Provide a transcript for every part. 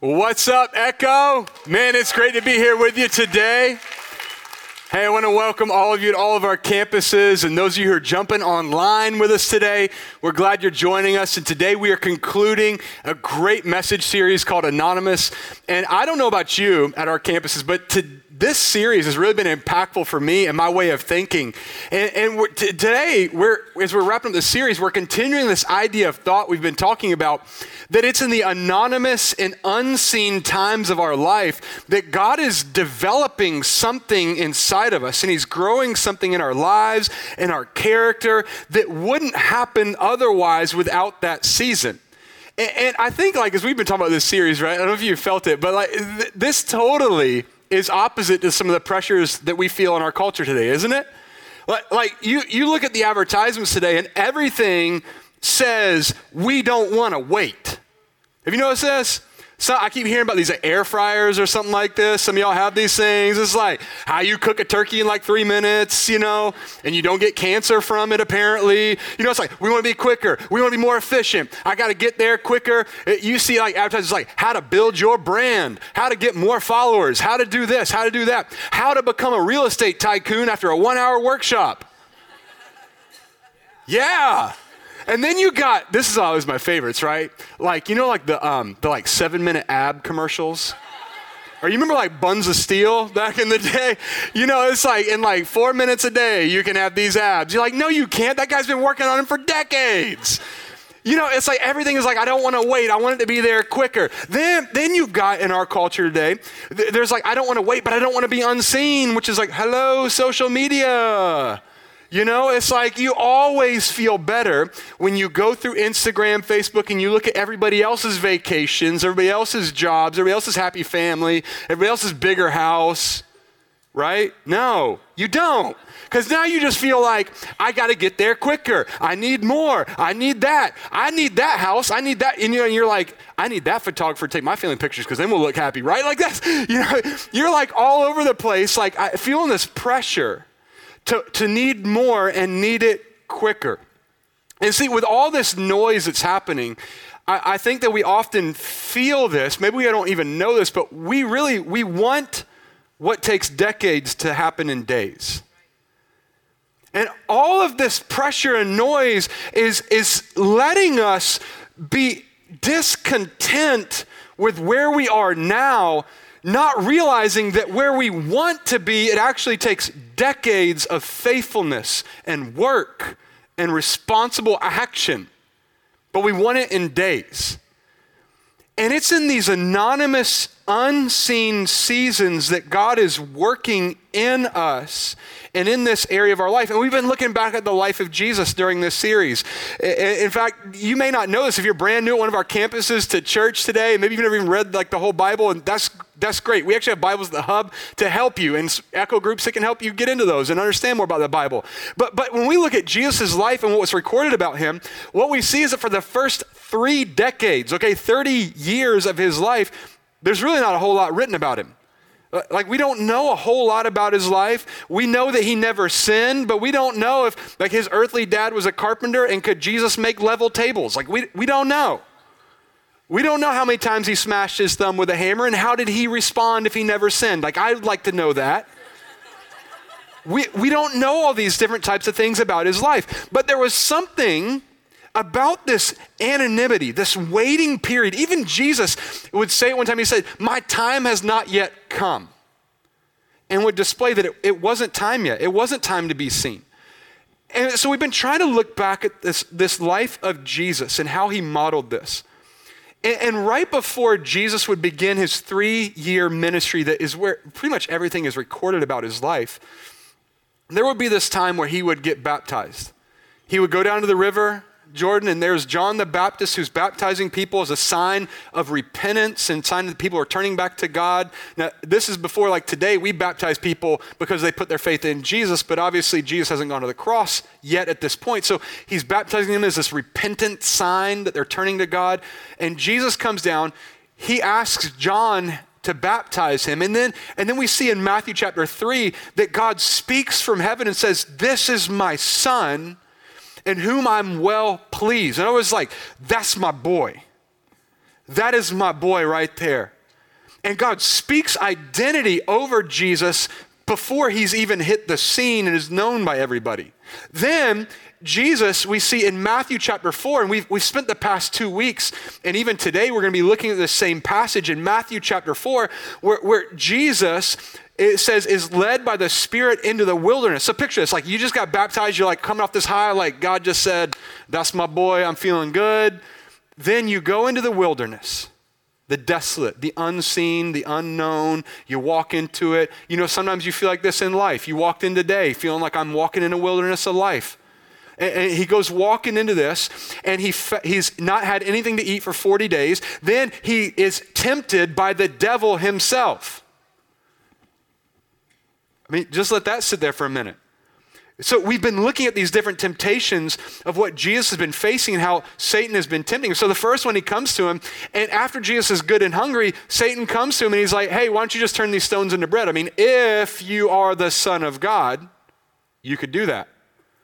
What's up, Echo? Man, it's great to be here with you today. Hey, I want to welcome all of you to all of our campuses and those of you who are jumping online with us today. We're glad you're joining us. And today we are concluding a great message series called Anonymous. And I don't know about you at our campuses, but this series has really been impactful for me and my way of thinking. And today, as we're wrapping up the series, we're continuing this idea of thought we've been talking about, that it's in the anonymous and unseen times of our life that God is developing something inside of us, and he's growing something in our lives and our character that wouldn't happen otherwise without that season. And I think, like, as we've been talking about this series, right? I don't know if you felt it, but like this totally is opposite to some of the pressures that we feel in our culture today, isn't it? Like you look at the advertisements today and everything says we don't want to wait. Have you noticed this? So I keep hearing about these air fryers or something like this. Some of y'all have these things. It's like how you cook a turkey in like 3 minutes, and you don't get cancer from it apparently. It's like, we want to be quicker. We want to be more efficient. I got to get there quicker. You see like advertisements like how to build your brand, how to get more followers, how to do this, how to do that, how to become a real estate tycoon after a 1-hour workshop. Yeah. And then you got, this is always my favorites, right? Like, the 7-minute ab commercials. Or you remember like Buns of Steel back in the day? It's like in like 4 minutes a day, you can have these abs. You're like, no, you can't. That guy's been working on them for decades. It's like everything is like, I don't want to wait. I want it to be there quicker. Then you've got in our culture today, there's like, I don't want to wait, but I don't want to be unseen, which is like, hello, social media. It's like you always feel better when you go through Instagram, Facebook, and you look at everybody else's vacations, everybody else's jobs, everybody else's happy family, everybody else's bigger house, right? No, you don't. Because now you just feel like, I got to get there quicker. I need more. I need that. I need that house. I need that. And you're like, I need that photographer to take my family pictures because then we'll look happy, right? Like that's, you're like all over the place, like feeling this pressure to need more and need it quicker. And see, with all this noise that's happening, I think that we often feel this, maybe we don't even know this, but we want what takes decades to happen in days. And all of this pressure and noise is letting us be discontent with where we are now, not realizing that where we want to be, it actually takes decades of faithfulness and work and responsible action. But we want it in days. And it's in these anonymous, unseen seasons that God is working in us and in this area of our life. And we've been looking back at the life of Jesus during this series. In fact, you may not know this if you're brand new at one of our campuses to church today, and maybe you've never even read like the whole Bible, and that's great. We actually have Bibles at the Hub to help you, and Echo groups that can help you get into those and understand more about the Bible. But when we look at Jesus' life and what was recorded about him, what we see is that for the first 3 decades, 30 years of his life, there's really not a whole lot written about him. Like, we don't know a whole lot about his life. We know that he never sinned, but we don't know if like his earthly dad was a carpenter and could Jesus make level tables. Like, we don't know. We don't know how many times he smashed his thumb with a hammer and how did he respond if he never sinned. Like, I'd like to know that. We don't know all these different types of things about his life, but there was something about this anonymity, this waiting period. Even Jesus would say it one time, he said, my time has not yet come, and would display that it wasn't time yet. It wasn't time to be seen. And so we've been trying to look back at this life of Jesus and how he modeled this. And right before Jesus would begin his 3-year ministry, that is where pretty much everything is recorded about his life, there would be this time where he would get baptized. He would go down to the river Jordan, and there's John the Baptist who's baptizing people as a sign of repentance and sign that people are turning back to God. Now, this is before, like today, we baptize people because they put their faith in Jesus, but obviously Jesus hasn't gone to the cross yet at this point. So he's baptizing them as this repentant sign that they're turning to God. And Jesus comes down, he asks John to baptize him. And then we see in Matthew chapter 3 that God speaks from heaven and says, "This is my son, in whom I'm well pleased." And I was like, that's my boy. That is my boy right there. And God speaks identity over Jesus before he's even hit the scene and is known by everybody. Then Jesus, we see in Matthew chapter 4, and we've spent the past 2 weeks, and even today we're going to be looking at the same passage in Matthew chapter 4, where Jesus, it says, is led by the Spirit into the wilderness. So picture this, like you just got baptized, you're like coming off this high, like God just said, that's my boy, I'm feeling good. Then you go into the wilderness, the desolate, the unseen, the unknown. You walk into it. You know, sometimes you feel like this in life. You walked in today feeling like I'm walking in a wilderness of life. And he goes walking into this, and he's not had anything to eat for 40 days. Then he is tempted by the devil himself. I mean, just let that sit there for a minute. So we've been looking at these different temptations of what Jesus has been facing and how Satan has been tempting him. So the first one, he comes to him, and after Jesus is good and hungry, Satan comes to him and he's like, hey, why don't you just turn these stones into bread? I mean, if you are the Son of God, you could do that.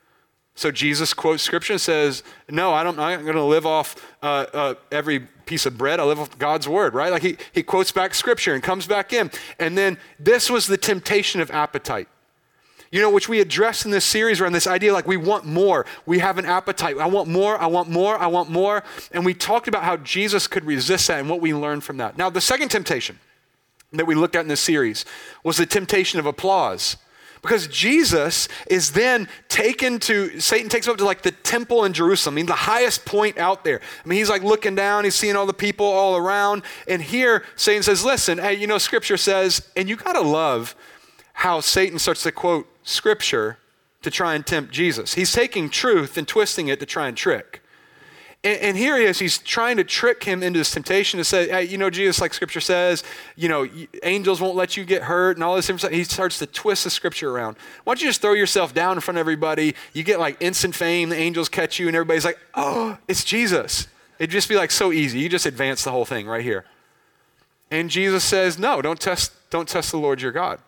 So Jesus quotes scripture and says, no, I'm not going to live off every piece of bread. I live off God's word, right? Like he quotes back scripture and comes back in. And then this was the temptation of appetite. You know, which we addressed in this series around this idea, like we want more. We have an appetite. I want more, I want more, I want more. And we talked about how Jesus could resist that and what we learned from that. Now, the second temptation that we looked at in this series was the temptation of applause. Because Jesus is then Satan takes him up to like the temple in Jerusalem. I mean, the highest point out there. I mean, he's like looking down, he's seeing all the people all around. And here, Satan says, listen, hey, you know, scripture says, and you gotta love how Satan starts to quote scripture to try and tempt Jesus. He's taking truth and twisting it to try and trick. And here he is, he's trying to trick him into this temptation to say, hey, you know, Jesus, like scripture says, you know, angels won't let you get hurt and all this. He starts to twist the scripture around. Why don't you just throw yourself down in front of everybody? You get like instant fame, the angels catch you, and everybody's like, oh, it's Jesus. It'd just be like so easy. You just advance the whole thing right here. And Jesus says, no, don't test the Lord your God.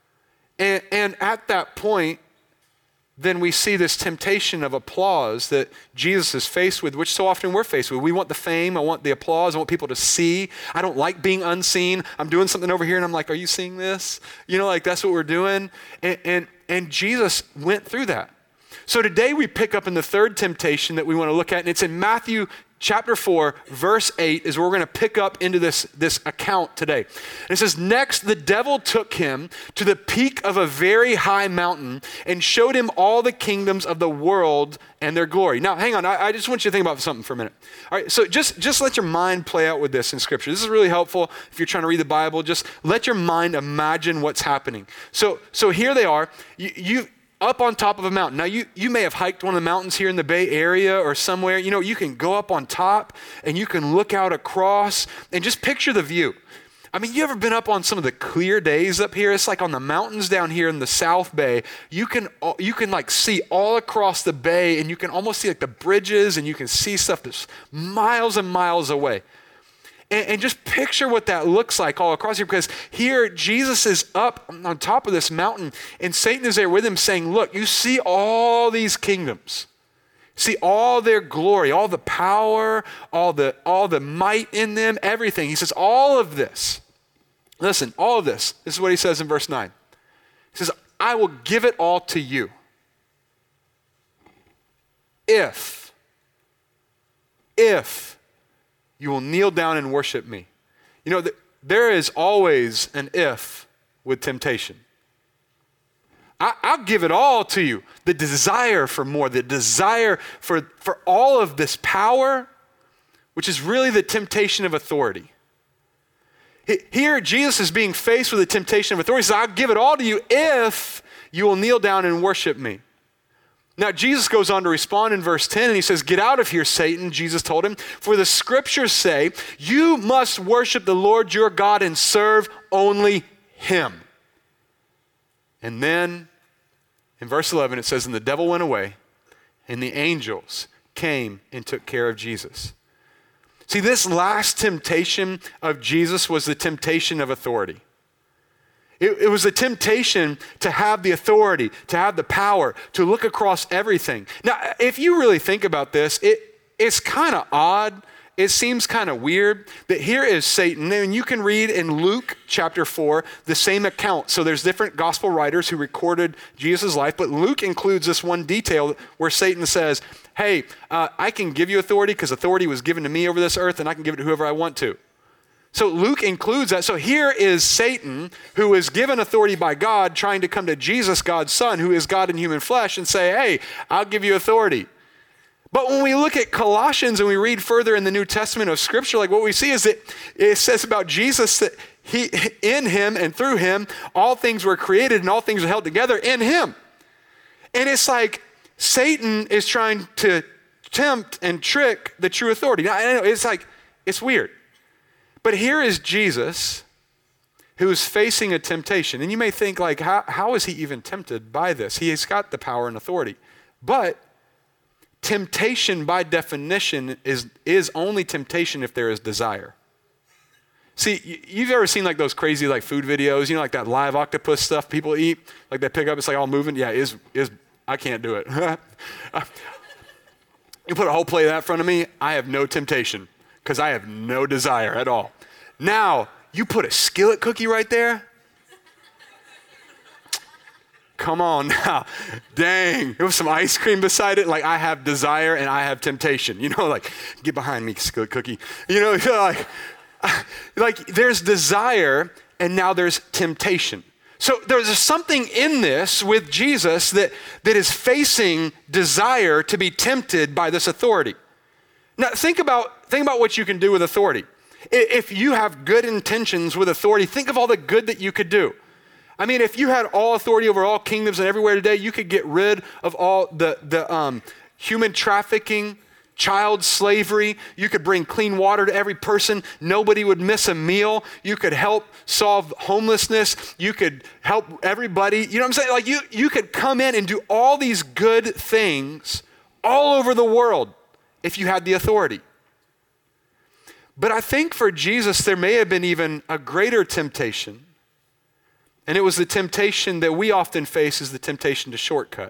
And at that point, then we see this temptation of applause that Jesus is faced with, which so often we're faced with. We want the fame, I want the applause, I want people to see. I don't like being unseen. I'm doing something over here and I'm like, are you seeing this? You know, like that's what we're doing. And Jesus went through that. So today we pick up in the third temptation that we want to look at, and it's in Matthew chapter 4, verse 8 is where we're going to pick up into this account today. And it says, next the devil took him to the peak of a very high mountain and showed him all the kingdoms of the world and their glory. Now, hang on. I just want you to think about something for a minute. All right, so just let your mind play out with this in scripture. This is really helpful if you're trying to read the Bible. Just let your mind imagine what's happening. So here they are. You up on top of a mountain. Now, you may have hiked one of the mountains here in the Bay Area or somewhere. You know, you can go up on top and you can look out across and just picture the view. I mean, you ever been up on some of the clear days up here? It's like on the mountains down here in the South Bay. You can like see all across the bay, and you can almost see like the bridges, and you can see stuff that's miles and miles away. And just picture what that looks like all across here, because here Jesus is up on top of this mountain and Satan is there with him saying, look, you see all these kingdoms, see all their glory, all the power, all the might in them, everything. He says, all of this, listen, all of this is what he says in verse 9. He says, I will give it all to you if you will kneel down and worship me. You know, there is always an if with temptation. I'll give it all to you. The desire for more, the desire for all of this power, which is really the temptation of authority. Here, Jesus is being faced with the temptation of authority. He says, I'll give it all to you if you will kneel down and worship me. Now, Jesus goes on to respond in verse 10, and he says, get out of here, Satan, Jesus told him, for the scriptures say, you must worship the Lord your God and serve only him. And then in verse 11, it says, and the devil went away, and the angels came and took care of Jesus. See, this last temptation of Jesus was the temptation of authority. It was a temptation to have the authority, to have the power, to look across everything. Now, if you really think about this, it's kind of odd it seems kind of weird that here is Satan, and you can read in Luke chapter 4 the same account. So there's different gospel writers who recorded Jesus' life, but Luke includes this one detail where Satan says, hey, I can give you authority because authority was given to me over this earth, and I can give it to whoever I want to. So Luke includes that. So here is Satan, who is given authority by God, trying to come to Jesus, God's son, who is God in human flesh, and say, hey, I'll give you authority. But when we look at Colossians and we read further in the New Testament of Scripture, like what we see is that it says about Jesus that in him and through him, all things were created and all things are held together in him. And it's like Satan is trying to tempt and trick the true authority. Now, I know it's weird. But here is Jesus who is facing a temptation. And you may think like, how is he even tempted by this? He has got the power and authority. But temptation by definition is only temptation if there is desire. See, you've ever seen like those crazy like food videos, like that live octopus stuff people eat, like they pick up, it's like all moving. Yeah, I can't do it. You put a whole plate of that in front of me, I have no temptation because I have no desire at all. Now, you put a skillet cookie right there. Come on now. Dang. There was some ice cream beside it. Like I have desire and I have temptation. Like get behind me, skillet cookie. Like there's desire and now there's temptation. So there's something in this with Jesus that is facing desire to be tempted by this authority. Now think about what you can do with authority. If you have good intentions with authority, think of all the good that you could do. I mean, if you had all authority over all kingdoms and everywhere today, you could get rid of all the human trafficking, child slavery. You could bring clean water to every person. Nobody would miss a meal. You could help solve homelessness. You could help everybody. You know what I'm saying? Like you could come in and do all these good things all over the world if you had the authority. But I think for Jesus, there may have been even a greater temptation. And it was the temptation that we often face is the temptation to shortcut.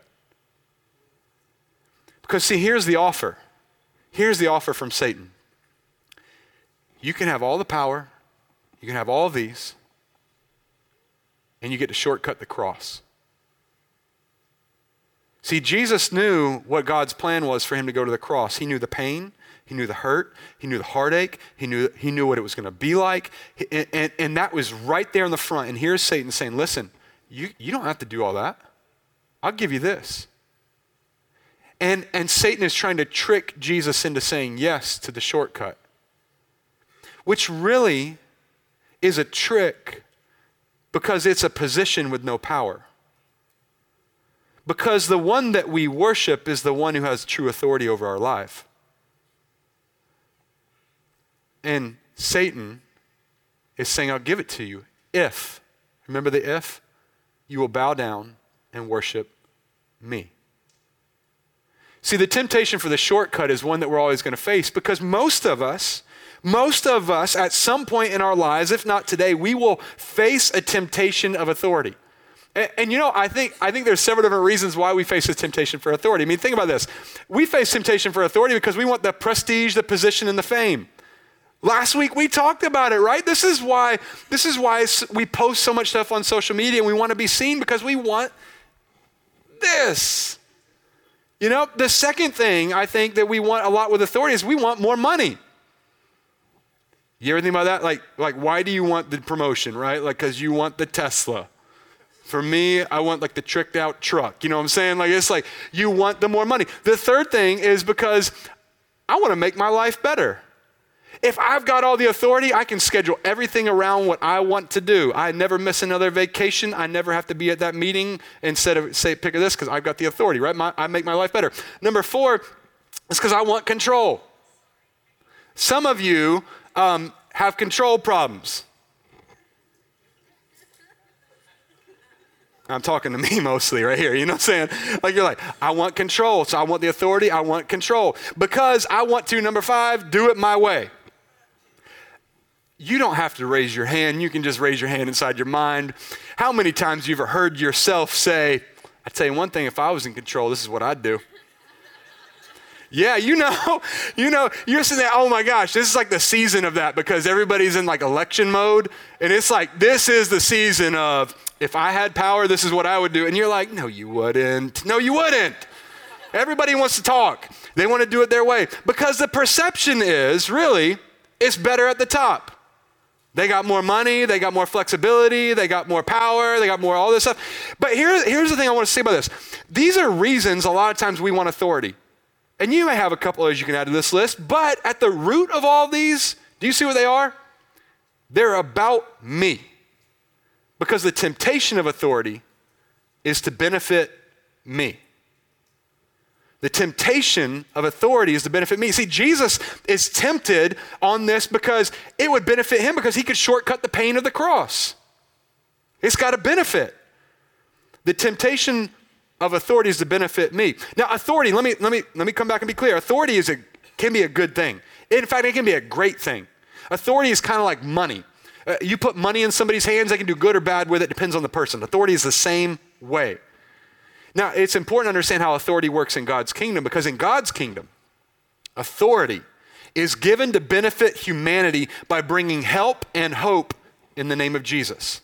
Because see, here's the offer. Here's the offer from Satan. You can have all the power. You can have all of these. And you get to shortcut the cross. See, Jesus knew what God's plan was for him to go to the cross. He knew the pain. He knew the hurt. He knew the heartache. He knew what it was going to be like. And that was right there in the front. And here's Satan saying, listen, you don't have to do all that. I'll give you this. And Satan is trying to trick Jesus into saying yes to the shortcut, which really is a trick because it's a position with no power. Because the one that we worship is the one who has true authority over our life. And Satan is saying, I'll give it to you if, remember the if? You will bow down and worship me. See, the temptation for the shortcut is one that we're always going to face because most of us at some point in our lives, if not today, we will face a temptation of authority. And I think there's several different reasons why we face this temptation for authority. I mean, think about this. We face temptation for authority because we want the prestige, the position, and the fame. Last week we talked about it, right? This is why we post so much stuff on social media and we want to be seen because we want this. The second thing I think that we want a lot with authority is we want more money. You ever think about that? Like why do you want the promotion, right? Like because you want the Tesla. For me, I want like the tricked out truck. You know what I'm saying? Like it's like you want the more money. The third thing is because I want to make my life better. If I've got all the authority, I can schedule everything around what I want to do. I never miss another vacation. I never have to be at that meeting instead of pick of this because I've got the authority, right? I make my life better. Number 4 is because I want control. Some of you have control problems. I'm talking to me mostly right here, you know what I'm saying? Like you're like, I want control, so I want the authority, I want control. Because I want to, number 5, do it my way. You don't have to raise your hand, you can just raise your hand inside your mind. How many times have you ever heard yourself say, I tell you one thing, if I was in control, this is what I'd do. Yeah, you're sitting there, oh my gosh, this is like the season of that because everybody's in like election mode. And it's like, this is the season of, if I had power, this is what I would do. And you're like, no, you wouldn't. No, you wouldn't. Everybody wants to talk. They want to do it their way because the perception is really, it's better at the top. They got more money, they got more flexibility, they got more power, they got more all this stuff. But here's the thing I want to say about this. These are reasons a lot of times we want authority. And you may have a couple others you can add to this list, but at the root of all these, do you see what they are? They're about me. Because the temptation of authority is to benefit me. The temptation of authority is to benefit me. See, Jesus is tempted on this because it would benefit him because he could shortcut the pain of the cross. It's got a benefit. The temptation of authority is to benefit me. Now, authority, let me come back and be clear. Authority can be a good thing. In fact, it can be a great thing. Authority is kind of like money. You put money in somebody's hands, they can do good or bad with it, depends on the person. Authority is the same way. Now, it's important to understand how authority works in God's kingdom because in God's kingdom, authority is given to benefit humanity by bringing help and hope in the name of Jesus.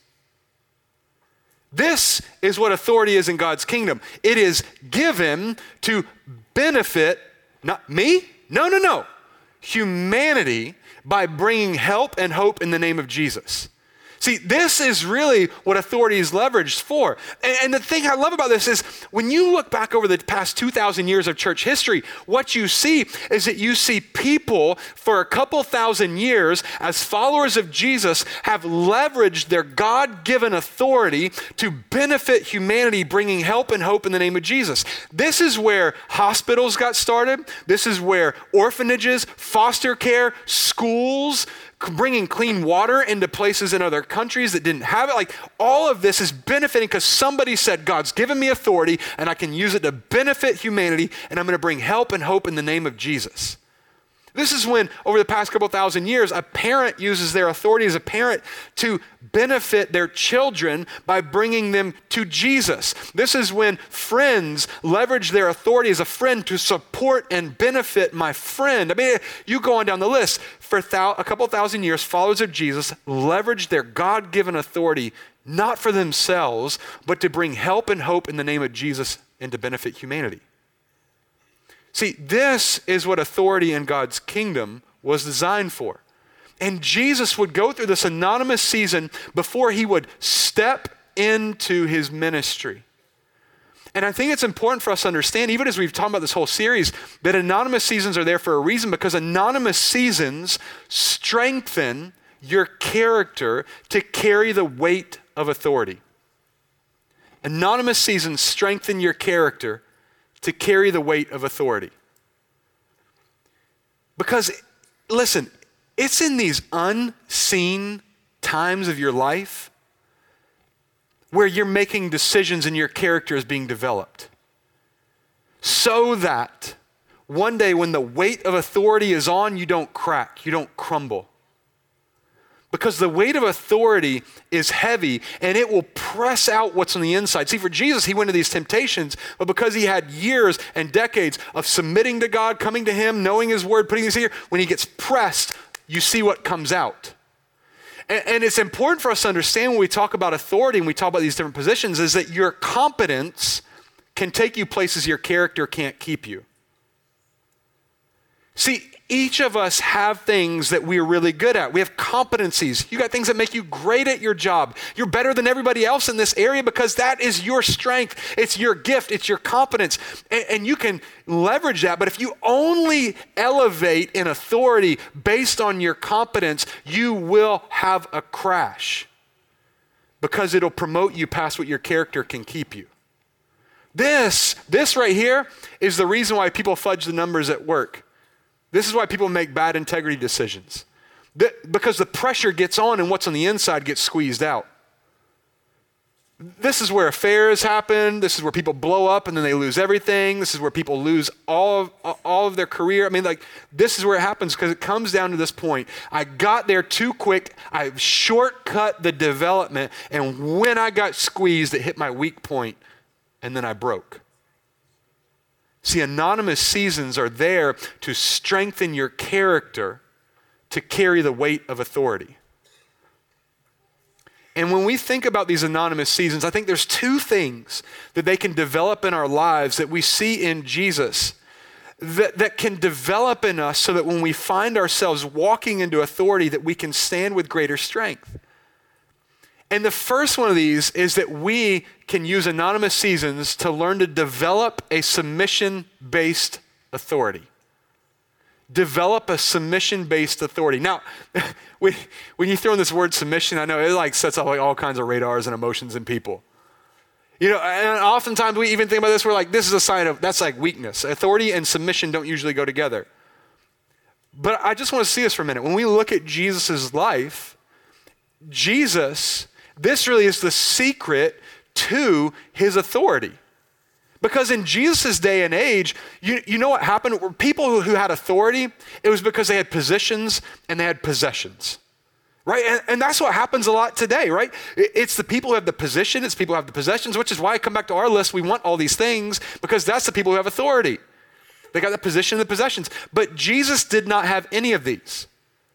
This is what authority is in God's kingdom. It is given to benefit, not me, no, humanity by bringing help and hope in the name of Jesus. See, this is really what authority is leveraged for. And the thing I love about this is when you look back over the past 2,000 years of church history, what you see is that you see people for a couple thousand years as followers of Jesus have leveraged their God-given authority to benefit humanity, bringing help and hope in the name of Jesus. This is where hospitals got started. This is where orphanages, foster care, schools, bringing clean water into places in other countries that didn't have it. Like all of this is benefiting because somebody said, God's given me authority and I can use it to benefit humanity and I'm going to bring help and hope in the name of Jesus. This is when, over the past couple thousand years, a parent uses their authority as a parent to benefit their children by bringing them to Jesus. This is when friends leverage their authority as a friend to support and benefit my friend. I mean, you go on down the list. For a couple thousand years, followers of Jesus leveraged their God-given authority not for themselves, but to bring help and hope in the name of Jesus and to benefit humanity. See, this is what authority in God's kingdom was designed for. And Jesus would go through this anonymous season before he would step into his ministry. And I think it's important for us to understand, even as we've talked about this whole series, that anonymous seasons are there for a reason because anonymous seasons strengthen your character to carry the weight of authority. Anonymous seasons strengthen your character to carry the weight of authority. Because, listen, it's in these unseen times of your life where you're making decisions and your character is being developed. So that one day when the weight of authority is on, you don't crack, you don't crumble. Because the weight of authority is heavy and it will press out what's on the inside. See, for Jesus, he went to these temptations, but because he had years and decades of submitting to God, coming to him, knowing his word, putting his ear, when he gets pressed, you see what comes out. And it's important for us to understand when we talk about authority and we talk about these different positions is that your competence can take you places your character can't keep you. See, each of us have things that we're really good at. We have competencies. You got things that make you great at your job. You're better than everybody else in this area because that is your strength. It's your gift. It's your competence. And you can leverage that. But if you only elevate in authority based on your competence, you will have a crash because it'll promote you past what your character can keep you. This right here is the reason why people fudge the numbers at work. This is why people make bad integrity decisions. Because the pressure gets on and what's on the inside gets squeezed out. This is where affairs happen. This is where people blow up and then they lose everything. This is where people lose all of their career. I mean, this is where it happens because it comes down to this point. I got there too quick. I shortcut the development. And when I got squeezed, it hit my weak point and then I broke. See, anonymous seasons are there to strengthen your character to carry the weight of authority. And when we think about these anonymous seasons, I think there's two things that they can develop in our lives that we see in Jesus that can develop in us so that when we find ourselves walking into authority that we can stand with greater strength. And the first one of these is that we can use anonymous seasons to learn to develop a submission-based authority. Develop a submission-based authority. Now, when you throw in this word submission, I know it like sets off like all kinds of radars and emotions in people. You know, and oftentimes we even think about this, we're like, this is a sign of, that's like weakness. Authority and submission don't usually go together. But I just want to see this for a minute. When we look at Jesus' life, Jesus, this really is the secret to his authority. Because in Jesus' day and age, you know what happened? People who had authority, it was because they had positions and they had possessions, right? And that's what happens a lot today, right? It's the people who have the position, it's people who have the possessions, which is why I come back to our list. We want all these things because that's the people who have authority. They got the position and the possessions. But Jesus did not have any of these.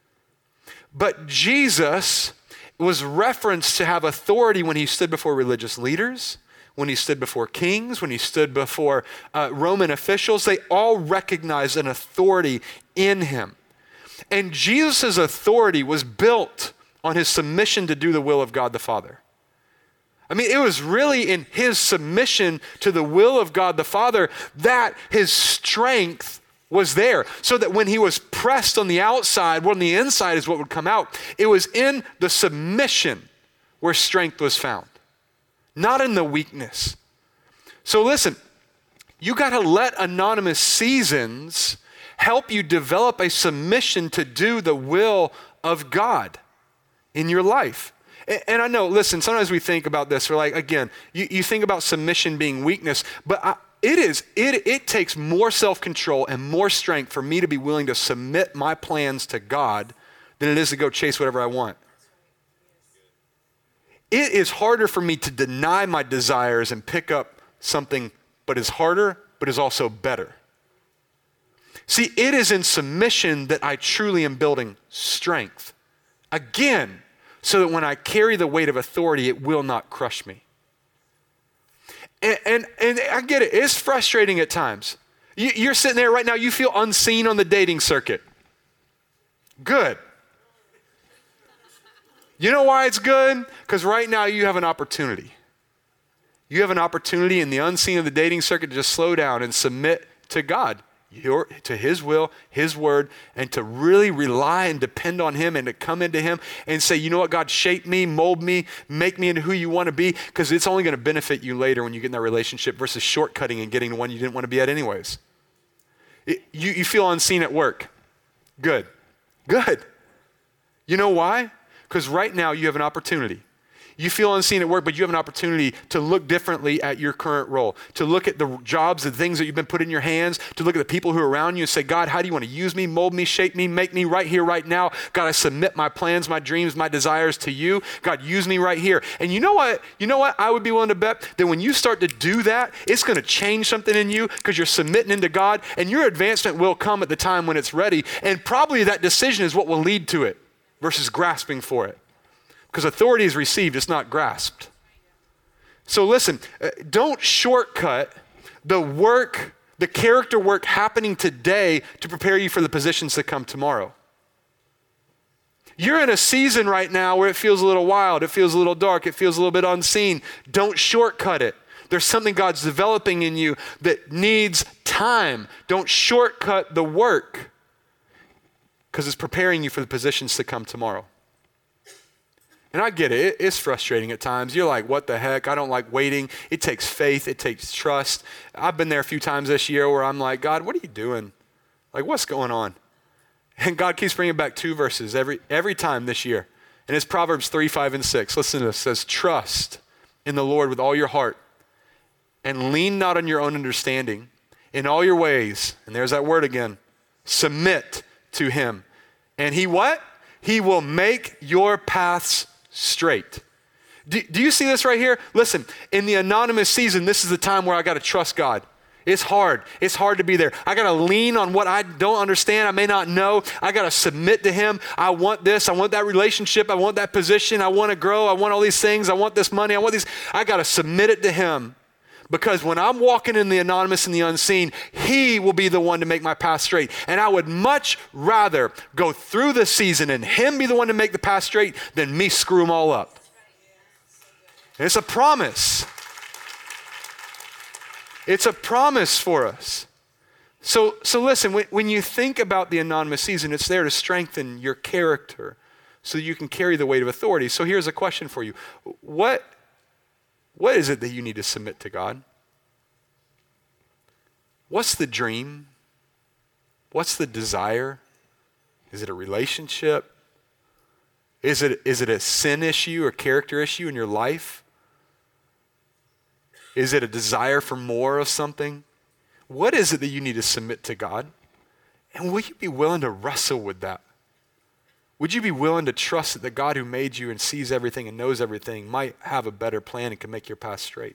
But Jesus was referenced to have authority when he stood before religious leaders, when he stood before kings, when he stood before Roman officials. They all recognized an authority in him. And Jesus' authority was built on his submission to do the will of God the Father. I mean, it was really in his submission to the will of God the Father that his strength was there. So that when he was pressed on the outside, well, on the inside is what would come out. It was in the submission where strength was found, not in the weakness. So listen, you got to let anonymous seasons help you develop a submission to do the will of God in your life. And I know, listen, sometimes we think about this, we're like, again, you think about submission being weakness, but it takes more self-control and more strength for me to be willing to submit my plans to God than it is to go chase whatever I want. It is harder for me to deny my desires and pick up something, but is harder, but is also better. See, it is in submission that I truly am building strength. Again, so that when I carry the weight of authority, it will not crush me. And I get it. It's frustrating at times. You're sitting there right now, you feel unseen on the dating circuit. Good. You know why it's good? Because right now you have an opportunity. You have an opportunity in the unseen of the dating circuit to just slow down and submit to God, to his will, his word, and to really rely and depend on him and to come into him and say, you know what, God, shape me, mold me, make me into who you want to be, because it's only going to benefit you later when you get in that relationship versus shortcutting and getting the one you didn't want to be at anyways. You feel unseen at work. Good. You know why? Because right now you have an opportunity. You feel unseen at work, but you have an opportunity to look differently at your current role, to look at the jobs, the things that you've been put in your hands, to look at the people who are around you and say, God, how do you want to use me, mold me, shape me, make me right here, right now? God, I submit my plans, my dreams, my desires to you. God, use me right here. And you know what? I would be willing to bet that when you start to do that, it's going to change something in you because you're submitting into God, and your advancement will come at the time when it's ready. And probably that decision is what will lead to it versus grasping for it. Because authority is received, it's not grasped. So listen, don't shortcut the character work happening today to prepare you for the positions that come tomorrow. You're in a season right now where it feels a little wild, it feels a little dark, it feels a little bit unseen. Don't shortcut it. There's something God's developing in you that needs time. Don't shortcut the work because it's preparing you for the positions to come tomorrow. And I get it. It's frustrating at times. You're like, what the heck? I don't like waiting. It takes faith. It takes trust. I've been there a few times this year where I'm like, God, what are you doing? Like, what's going on? And God keeps bringing back two verses every time this year. And it's Proverbs 3, 5, and 6. Listen to this. It says, trust in the Lord with all your heart and lean not on your own understanding. In all your ways, and there's that word again, submit to him. And he what? He will make your paths straight. Do you see this right here? Listen, in the anonymous season, this is the time where I got to trust God. It's hard. It's hard to be there. I got to lean on what I don't understand. I may not know. I got to submit to him. I want this. I want that relationship. I want that position. I want to grow. I want all these things. I want this money. I want these. I got to submit it to him. Because when I'm walking in the anonymous and the unseen, he will be the one to make my path straight. And I would much rather go through the season and him be the one to make the path straight than me screw them all up. And it's a promise. It's a promise for us. So listen, when you think about the anonymous season, it's there to strengthen your character so you can carry the weight of authority. So here's a question for you. What is it that you need to submit to God? What's the dream? What's the desire? Is it a relationship? Is it a sin issue or character issue in your life? Is it a desire for more of something? What is it that you need to submit to God? And will you be willing to wrestle with that? Would you be willing to trust that the God who made you and sees everything and knows everything might have a better plan and can make your path straight?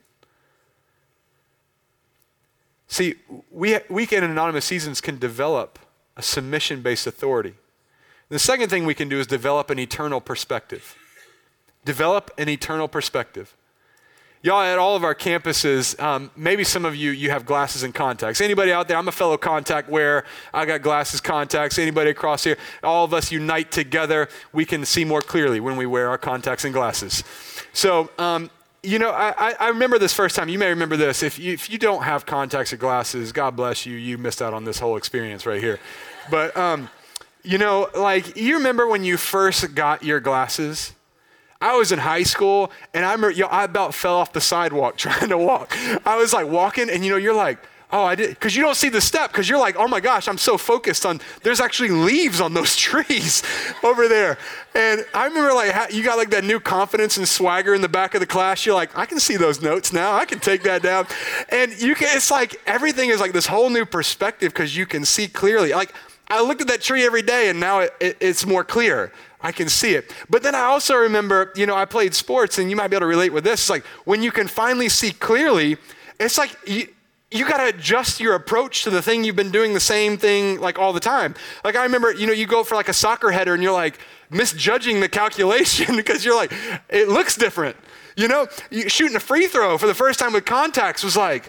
See, we in anonymous seasons can develop a submission-based authority. The second thing we can do is develop an eternal perspective. Develop an eternal perspective. Y'all, at all of our campuses, maybe some of you have glasses and contacts. Anybody out there? I'm a fellow contact wearer. I got glasses, contacts. Anybody across here? All of us unite together. We can see more clearly when we wear our contacts and glasses. So, I remember this first time. You may remember this. If you don't have contacts or glasses, God bless you. You missed out on this whole experience right here. But, you remember when you first got your glasses? I was in high school, and I remember, I about fell off the sidewalk trying to walk. I was like walking, and you're like, oh, I did, because you don't see the step, because you're like, oh my gosh, I'm so focused on, there's actually leaves on those trees over there. And I remember you got that new confidence and swagger in the back of the class. You're like, I can see those notes now. I can take that down. And it's like, everything is like this whole new perspective because you can see clearly. Like, I looked at that tree every day, and now it's more clear. I can see it. But then I also remember, I played sports, and you might be able to relate with this. It's like when you can finally see clearly, it's like you got to adjust your approach to the thing you've been doing the same thing like all the time. Like I remember, you go for like a soccer header, and you're like misjudging the calculation because you're like, it looks different. Shooting a free throw for the first time with contacts was like,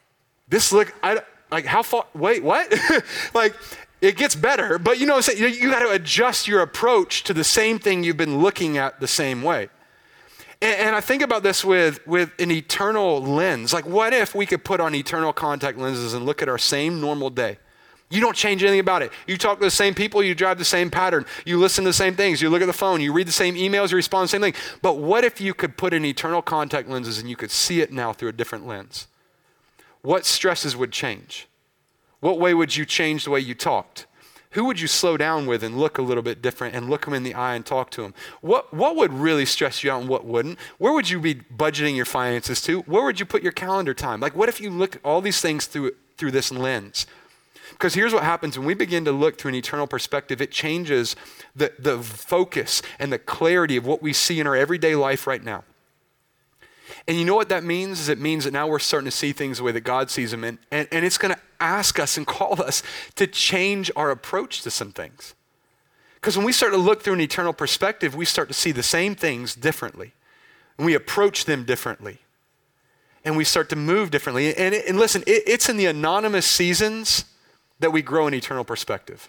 how far, wait, what? It gets better, but you got to adjust your approach to the same thing you've been looking at the same way. And I think about this with an eternal lens. Like, what if we could put on eternal contact lenses and look at our same normal day? You don't change anything about it. You talk to the same people, you drive the same pattern, you listen to the same things, you look at the phone, you read the same emails, you respond to the same thing. But what if you could put in eternal contact lenses and you could see it now through a different lens? What stresses would change? What way would you change the way you talked? Who would you slow down with and look a little bit different and look them in the eye and talk to them? What would really stress you out and what wouldn't? Where would you be budgeting your finances to? Where would you put your calendar time? Like, what if you look at all these things through this lens? Because here's what happens when we begin to look through an eternal perspective. It changes the focus and the clarity of what we see in our everyday life right now. And you know what that means? Is it means that now we're starting to see things the way that God sees them. And it's going to ask us and call us to change our approach to some things. Because when we start to look through an eternal perspective, we start to see the same things differently. And we approach them differently. And we start to move differently. And listen, it's in the anonymous seasons that we grow an eternal perspective.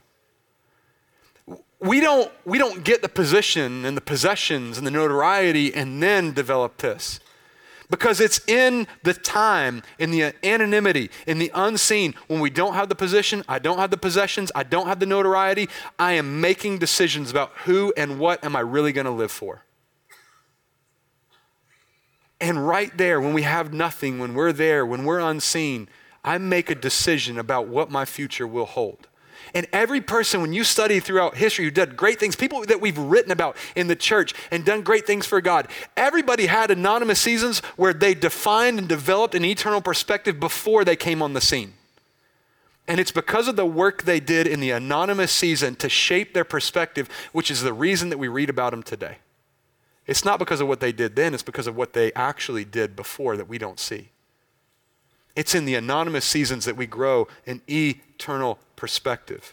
We don't get the position and the possessions and the notoriety and then develop this. Because it's in the time, in the anonymity, in the unseen, when we don't have the position, I don't have the possessions, I don't have the notoriety, I am making decisions about who and what am I really going to live for. And right there, when we have nothing, when we're there, when we're unseen, I make a decision about what my future will hold. And every person, when you study throughout history who did great things, people that we've written about in the church and done great things for God, everybody had anonymous seasons where they defined and developed an eternal perspective before they came on the scene. And it's because of the work they did in the anonymous season to shape their perspective, which is the reason that we read about them today. It's not because of what they did then, it's because of what they actually did before that we don't see. It's in the anonymous seasons that we grow an eternal perspective.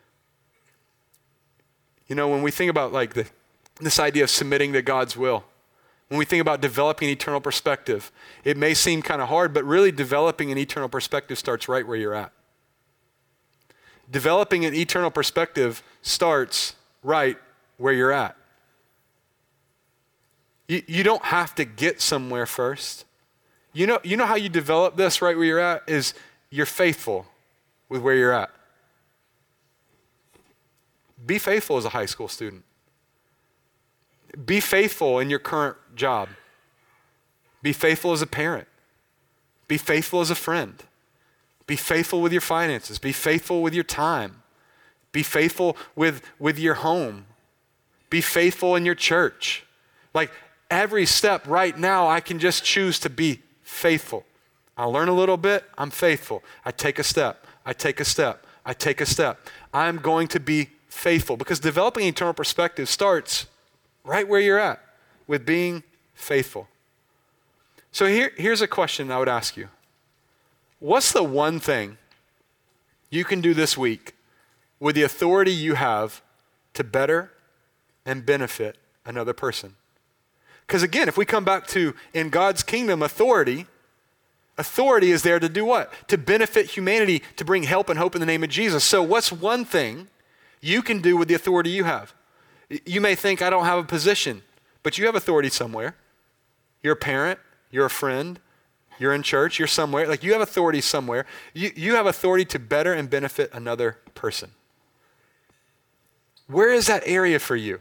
You know, when we think about like this idea of submitting to God's will, when we think about developing an eternal perspective, it may seem kind of hard, but really developing an eternal perspective starts right where you're at. Developing an eternal perspective starts right where you're at. You don't have to get somewhere first. You know how you develop this right where you're at is you're faithful with where you're at. Be faithful as a high school student. Be faithful in your current job. Be faithful as a parent. Be faithful as a friend. Be faithful with your finances. Be faithful with your time. Be faithful with your home. Be faithful in your church. Like every step right now, I can just choose to be faithful. I'll learn a little bit, I'm faithful. I take a step, I take a step, I take a step. I'm going to be faithful because developing eternal perspective starts right where you're at with being faithful. So here's a question I would ask you. What's the one thing you can do this week with the authority you have to better and benefit another person? Because again, if we come back to in God's kingdom, authority is there to do what? To benefit humanity, to bring help and hope in the name of Jesus. So what's one thing you can do with the authority you have? You may think, I don't have a position, but you have authority somewhere. You're a parent, you're a friend, you're in church, you're somewhere. Like you have authority somewhere. You have authority to better and benefit another person. Where is that area for you?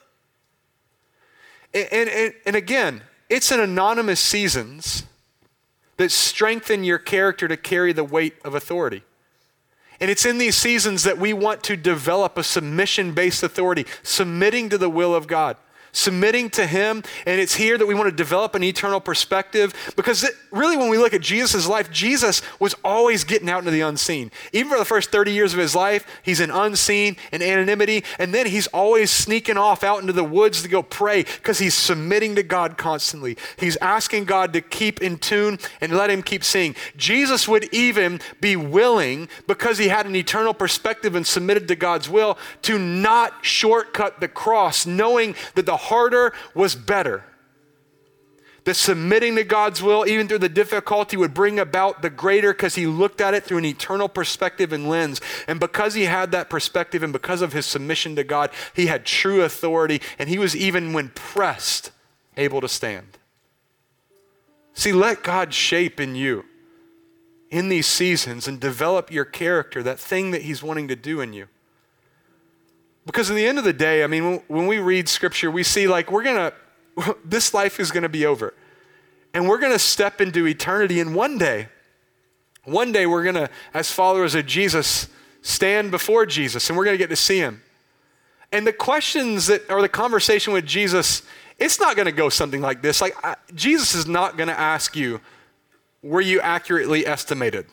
And again, it's in anonymous seasons that strengthen your character to carry the weight of authority. And it's in these seasons that we want to develop a submission-based authority, submitting to the will of God, submitting to Him. And it's here that we want to develop an eternal perspective because really when we look at Jesus' life, Jesus was always getting out into the unseen. Even for the first 30 years of His life, He's in unseen and anonymity. And then He's always sneaking off out into the woods to go pray because He's submitting to God constantly. He's asking God to keep in tune and let Him keep seeing. Jesus would even be willing, because He had an eternal perspective and submitted to God's will, to not shortcut the cross, knowing that the harder was better. That submitting to God's will, even through the difficulty, would bring about the greater because He looked at it through an eternal perspective and lens. And because He had that perspective and because of His submission to God, He had true authority, and He was, even when pressed, able to stand. See, let God shape in you in these seasons and develop your character, that thing that He's wanting to do in you. Because in the end of the day, I mean, when we read Scripture, we see like this life is going to be over. And we're going to step into eternity. And one day we're going to, as followers of Jesus, stand before Jesus. And we're going to get to see Him. And the questions or the conversation with Jesus, it's not going to go something like this. Like Jesus is not going to ask you, were you accurately estimated?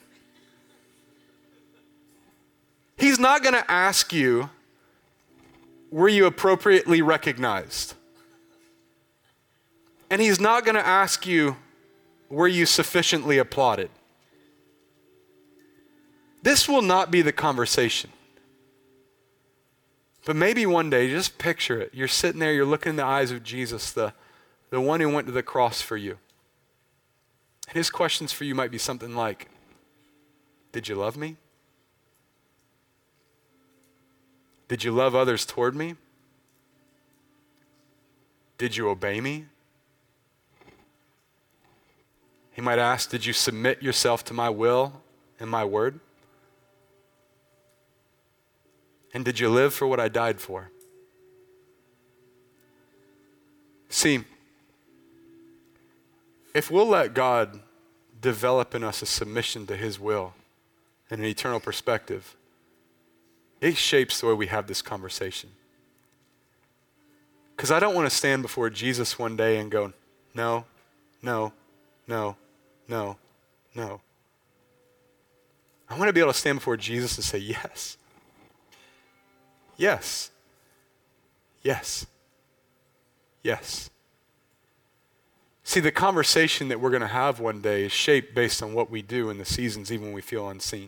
He's not going to ask you, were you appropriately recognized? And He's not going to ask you, were you sufficiently applauded? This will not be the conversation. But maybe one day, just picture it. You're sitting there, you're looking in the eyes of Jesus, the one who went to the cross for you. And His questions for you might be something like, did you love me? Did you love others toward me? Did you obey me? He might ask, did you submit yourself to my will and my word? And did you live for what I died for? See, if we'll let God develop in us a submission to His will and an eternal perspective, it shapes the way we have this conversation. Because I don't want to stand before Jesus one day and go, no, no, no, no, no. I want to be able to stand before Jesus and say, yes, yes, yes, yes. See, the conversation that we're going to have one day is shaped based on what we do in the seasons, even when we feel unseen.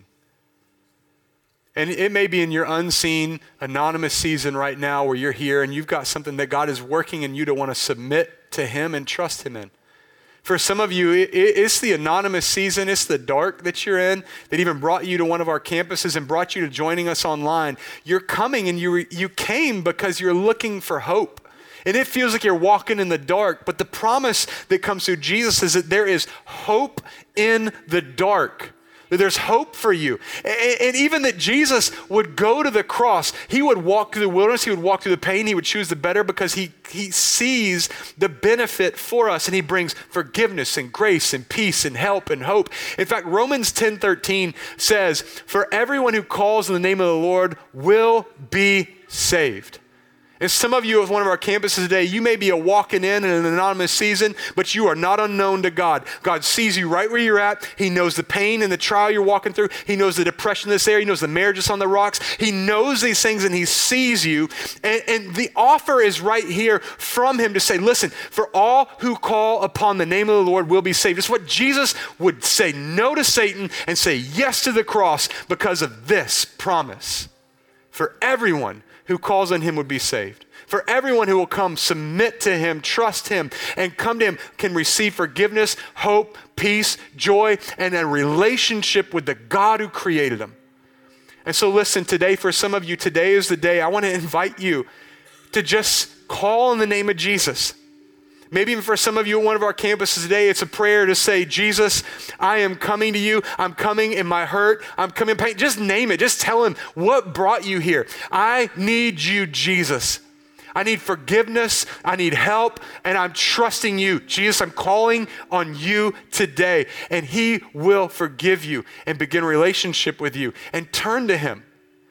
And it may be in your unseen, anonymous season right now where you're here and you've got something that God is working in you to want to submit to him and trust him in. For some of you, it's the anonymous season, it's the dark that you're in that even brought you to one of our campuses and brought you to joining us online. You're coming and you came because you're looking for hope. And it feels like you're walking in the dark, but the promise that comes through Jesus is that there is hope in the dark. That there's hope for you. And even that Jesus would go to the cross. He would walk through the wilderness. He would walk through the pain. He would choose the better because he sees the benefit for us. And he brings forgiveness and grace and peace and help and hope. In fact, Romans 10:13 says, for everyone who calls on the name of the Lord will be saved. And some of you at one of our campuses today, you may be walking in an anonymous season, but you are not unknown to God. God sees you right where you're at. He knows the pain and the trial you're walking through. He knows the depression in this area. He knows the marriage that's on the rocks. He knows these things and he sees you. And the offer is right here from him to say, listen, for all who call upon the name of the Lord will be saved. It's what Jesus would say no to Satan and say yes to the cross because of this promise. For everyone who calls on him would be saved. For everyone who will come, submit to him, trust him, and come to him can receive forgiveness, hope, peace, joy, and a relationship with the God who created them. And so listen, today, for some of you, today is the day I want to invite you to just call on the name of Jesus. Maybe even for some of you at one of our campuses today, it's a prayer to say, Jesus, I am coming to you. I'm coming in my hurt. I'm coming in pain. Just name it. Just tell him what brought you here. I need you, Jesus. I need forgiveness. I need help. And I'm trusting you. Jesus, I'm calling on you today. And he will forgive you and begin a relationship with you and turn to him.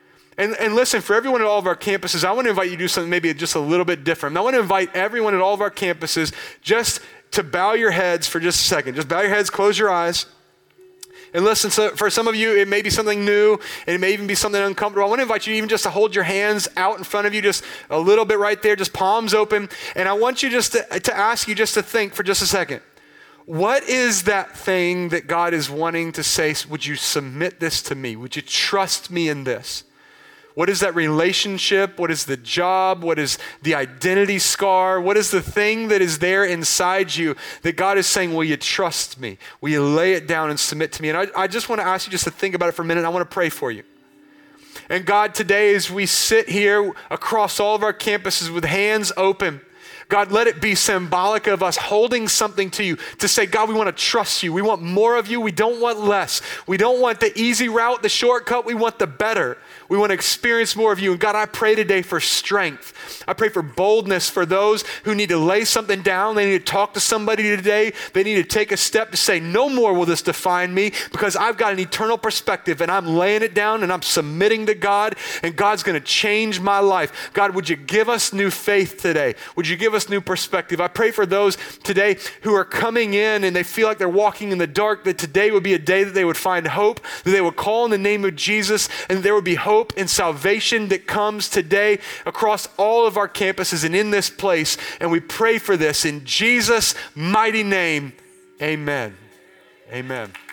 And listen, for everyone at all of our campuses, I want to invite you to do something maybe just a little bit different. I want to invite everyone at all of our campuses just to bow your heads for just a second. Just bow your heads, close your eyes. And listen, so for some of you, it may be something new, and it may even be something uncomfortable. I want to invite you even just to hold your hands out in front of you, just a little bit right there, just palms open. And I want you just to ask you just to think for just a second. What is that thing that God is wanting to say? Would you submit this to me? Would you trust me in this? What is that relationship? What is the job? What is the identity scar? What is the thing that is there inside you that God is saying, will you trust me? Will you lay it down and submit to me? And I just want to ask you just to think about it for a minute. I want to pray for you. And God, today as we sit here across all of our campuses with hands open, God, let it be symbolic of us holding something to you to say, God, we want to trust you. We want more of you. We don't want less. We don't want the easy route, the shortcut. We want the better. We want to experience more of you. And God, I pray today for strength. I pray for boldness for those who need to lay something down. They need to talk to somebody today. They need to take a step to say, no more will this define me because I've got an eternal perspective and I'm laying it down and I'm submitting to God and God's going to change my life. God, would you give us new faith today? Would you give us new perspective? I pray for those today who are coming in and they feel like they're walking in the dark, that today would be a day that they would find hope, that they would call in the name of Jesus, and there would be hope and salvation that comes today across all of our campuses and in this place. And we pray for this in Jesus' mighty name. Amen. Amen.